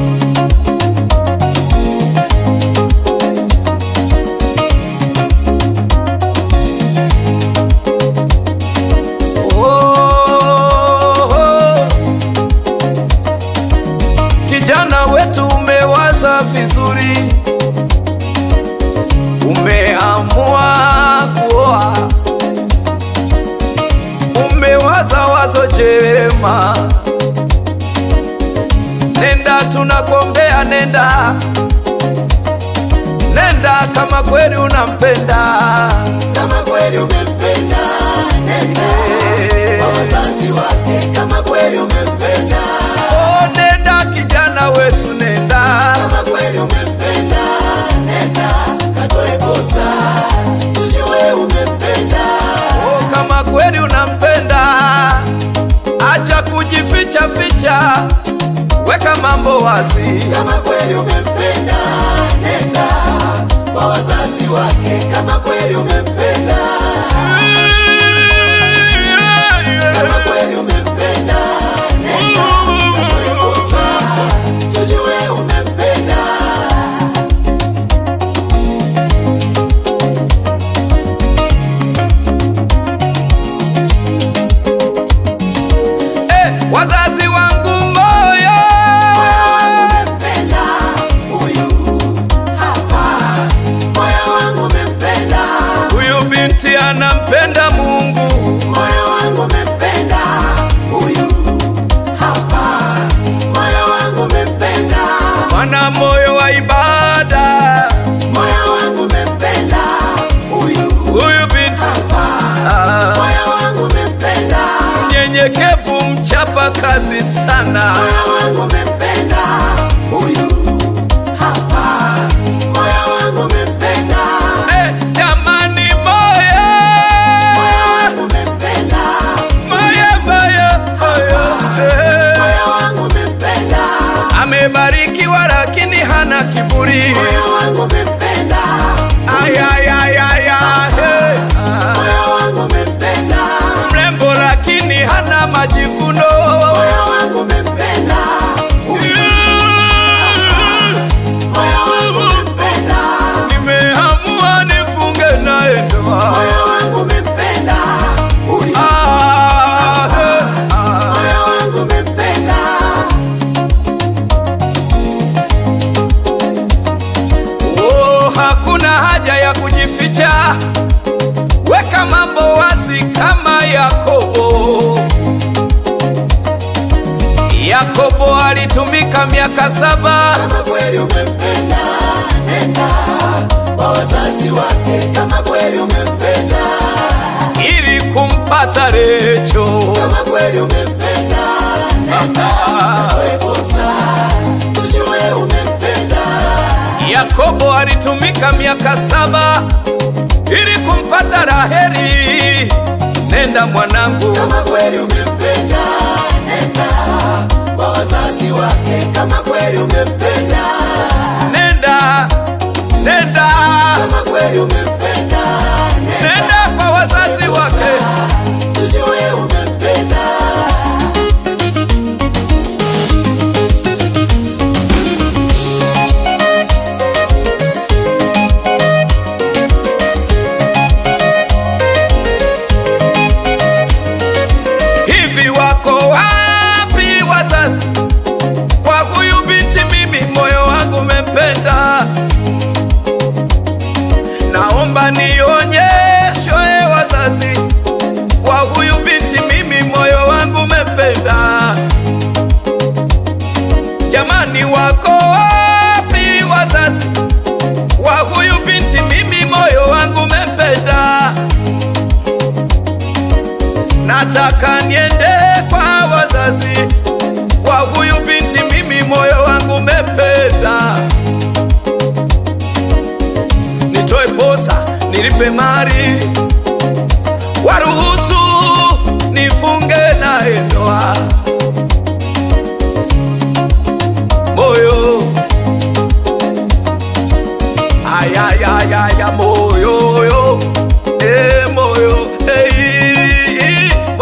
Kijana wetu umewaza vizuri, umeamua kuoa, umewaza wazo jema. Nenda tunakuombea, nenda kama kweli unampenda, kama kweli umempenda. Nenda kwa wazazi wake, kama kweli umempenda. Oh, nenda kijana wetu, nenda kama kweli umempenda. Nenda katoe posa, tujue umempenda. Oh, kama kweli unampenda, acha kujificha ficha, weka mambo wazi. Kama kweli umempenda, nenda kwa wazazi wake, kama kweli umempenda. Kama kweli umempenda, nenda katoe posa, tujue umempenda. Wazazi wangu, moyo wangu umempenda huyu hapa, moyo wangu umempenda. Huyu binti anampenda Mungu, moyo wangu umempenda huyu hapa, moyo wangu umempenda. wana moyo wa ibada, moyo wangu umempenda huyu binti hapa, moyo wangu umempenda. Nyenyekevu, mchapa kazi sana, moyo wangu umempenda huyu hapa, moyo wangu umempenda. Jamani, moyo wangu umempenda, moyo wangu umempenda. Amebarikiwa lakini hana kiburi, moyo wangu umempenda. moyo wangu umempenda. Mrembo lakini hana majivuno, moyo wangu umempenda. moyo wangu umempenda. Nimeamua nifunge naye ndoa, moyo wangu umempenda huyu, moyo wangu umempenda. Oh, hakuna haja ya kujificha, weka mambo wazi kama Yakobo. Yakobo alitumika miaka 7. Kama kweli umempenda, nenda kwa wazazi wake, kama kweli umempenda. Ili kumpata Recho, kama kweli umempenda, nenda katoe posa, tujue umempenda. Yakobo alitumika miaka 7 ili kumpata Raheli. Nenda mwanangu, kama kweli umempenda, nenda kwa wazazi wake, kama kweli umempenda. nenda kama kweli umempenda, nenda kwa wazazi wake, tujue umempenda. hivi wako wapi wazazi kwa huyu binti? Mimi moyo wangu umempenda, naomba nionyeshwe wazazi kwa huyu binti. Mimi moyo wangu umempenda, jamani, wako wapi wazazi kwa huyu binti? Mimi moyo wangu umempenda, nataka niende kwa wazazi wa huyu binti. Mimi moyo wangu umempenda, nitoe posa, nilipe mali, waruhusu nifunge naye ndoa. Moyo ayayayaya, moyo yo, moyo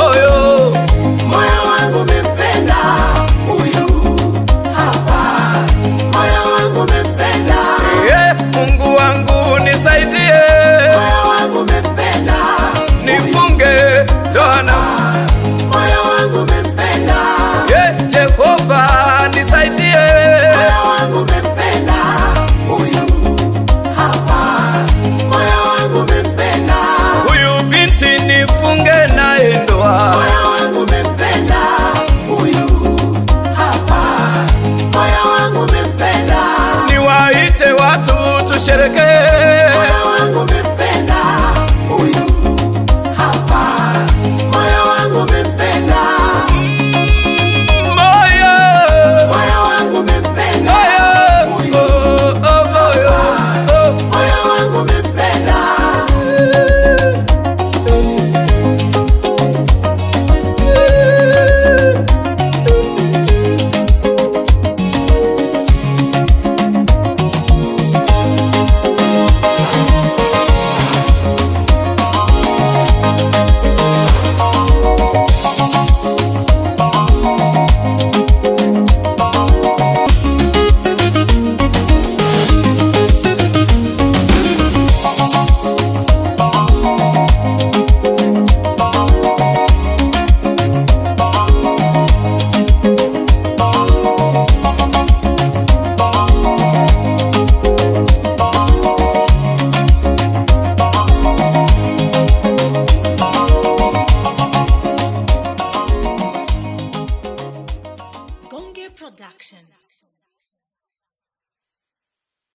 moyo. moyo wangu umempenda huyu hapa, moyo wangu umempenda, niwaite watu tusherekee. moyo wangu umempenda.